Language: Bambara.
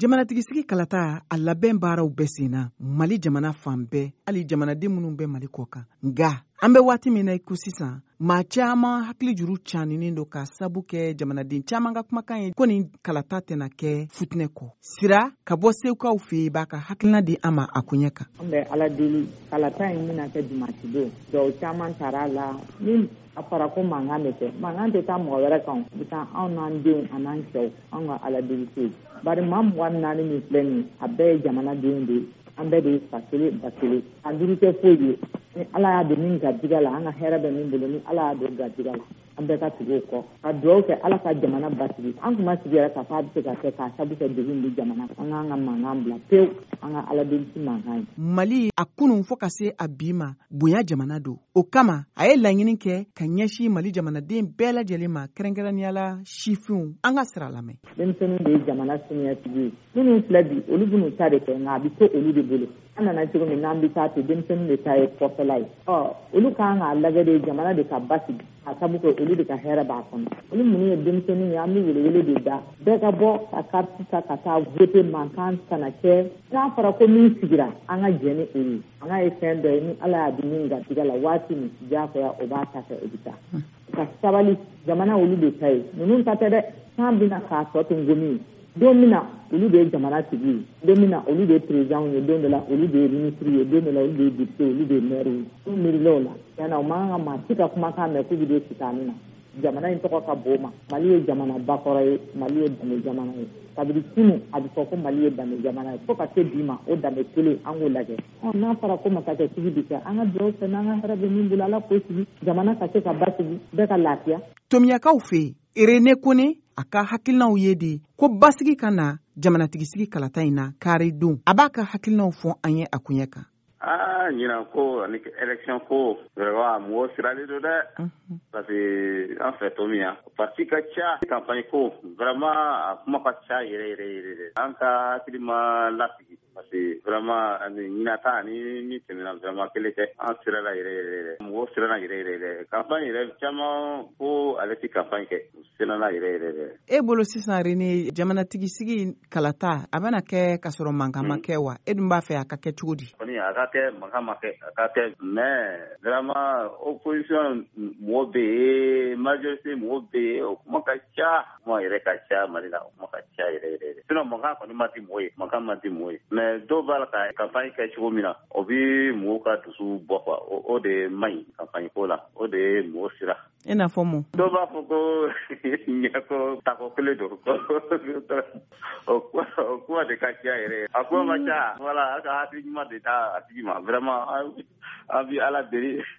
Jamanatigisi kalata a labɛn baaraw bɛɛ senna Mali jamana fan bɛɛ hali jamanaden minnu bɛ Mali kɔ kan. Nga an bɛ waati min na ko sisan maa caman hakili juru caninen don ka sabu kɛ jamanaden caman ka kumakan ye ko nin kalata tɛna kɛ futinɛ kɔ. Sira ka bɔ Sekukaw fɛ b'a ka hakilina di an ma a kuɲɛ kan. An bɛ Ala deli kalata in bɛna kɛ dimanche don. Dɔw caman taara la ni a fɔra ko mankan bɛ kɛ. Mankan tɛ taa mɔgɔ wɛrɛ kan. U bɛ taa anw n'an denw a n'an cɛw an ka Ala deli se. Bari maa 24 min filɛ nin a bɛɛ ye jamanadenw de ye. An bɛɛ de ye fa kelen ba kelen. A juru tɛ foyi ye. Ni Ala y'a don min garijigɛ la an ka hɛrɛ bɛ min bolo ni Ala y'a don garijigɛ la an bɛɛ ka tugu o kɔ. Ka dugawu kɛ Ala ka jamana basigi. An tun ma sigi yɛrɛ k'a fɔ a bɛ se ka kɛ k'a sabu kɛ degun di jamana. An k'an ka mankan bila pewu. An ka Ala deli mankan ye. Mali a kunun fo ka se a bi ma bonya jamana don. O kama a ye laɲini kɛ ka ɲɛsin Mali jamanaden bɛɛ lajɛlen ma kɛrɛnkɛrɛnniyala sifinw an ka sira lamɛn. Denmisɛnninw de ye jamana siniɲɛsigi ye. Minnu filɛ bi olu b'u ta de kɛ nka a bɛ to olu de bolo. An nana cogo min n'an bɛ taa to denmisɛnninw de ta ye kɔfɛla ye. Olu kan k'a lajɛ de jamana de ka basigi. A sabu kɛ olu de ka hɛrɛ b'a kɔnɔ. Olu minnu ye denmisɛnninw ye an bɛ welewele de da. Bɛɛ ka bɔ ka carte ta ka taa voter mankan kana kɛ. N'a fɔra ko min sigira an ka jɛn ni o ye. An ka ye fɛn dɔ ye ni Ala y'a di min garijigɛ la waati min diyagoya o b'a ta kɛ o bɛ taa. Ka sabali jamana olu de ta ye. Ninnu ta tɛ dɛ. K'an bɛna k'a tɔ to ngomi ye. Don min na olu de ye jamana tigi ye. Don min na olu de ye président ye. Don dɔ la olu de ye ministre ye. Don dɔ la olu de ye député olu de ye maire ye. N'u miirila o la tiɲɛna o man kan ka maa si ka kumakan mɛn k'u bɛ don sitaani na. Jamana in tɔgɔ ka bon o ma. Mali ye jamana bakɔrɔ ye. Mali ye danbe jamana ye. Kabini sini a bɛ fɔ ko Mali ye danbe jamana ye. Fo ka se bi ma o danbe kelen an k'o lajɛ. N'a fɔra ko masakɛtigi bɛ kɛ an ka dugawu kɛ n'an ka hɛrɛ bɛ min bolo Ala k'o sigi. Jamana ka se ka basigi bɛɛ ka lafiya. Tomiyakaw fɛ Irene Kone a ka hakilinaw ye de ko basigi ka na jamanatigisi kalata in na kari don. A b'a ka hakilinaw fɔ an ye a kuɲɛ kan. Ɲinan ko ani élection ko vraiment mɔgɔ siralen don dɛ. Parce que an fɛ Tomiya parti ka ca campagne ko vraiment a kuma ka ca yɛrɛ. An ka hakili ma lasigi. Parce que vraiment ani ɲinata ani min tɛmɛna vraiment kelen tɛ an sirala yɛrɛ. Mɔgɔ sirala yɛrɛ. Campagne yɛrɛ caman ko ale tɛ campagne kɛ sirala yɛrɛ. E bolo sisan Rene jamanatigisi kalata a bɛna kɛ ka sɔrɔ mankan ma kɛ wa? E dun b'a fɛ a ka kɛ cogo di? Kɔni a ka kɛ mankan ma kɛ a ka kɛ mais vraiment opposition mɔgɔ bɛ yen majorité mɔgɔ bɛ yen o kuma ka ca kuma yɛrɛ ka ca Mali la o kuma ka ca yɛrɛ. Sinon mankan kɔni ma di mɔgɔ ye mankan ma di mɔgɔ ye. Mais dɔw b'a la ka campagne kɛ cogo min na o bɛ mɔgɔw ka dusu bɔ quoi o de man ɲi campagne ko la o de ye mɔgɔ sira. I n'a fɔ mun? Dɔw b'a fɔ ko ɲɛko tako kelen don o kuma de ka ca yɛrɛ a kuma ma ca voilà a ka hakili ɲuman de taa a tigi ma vraiment an bɛ Ala deli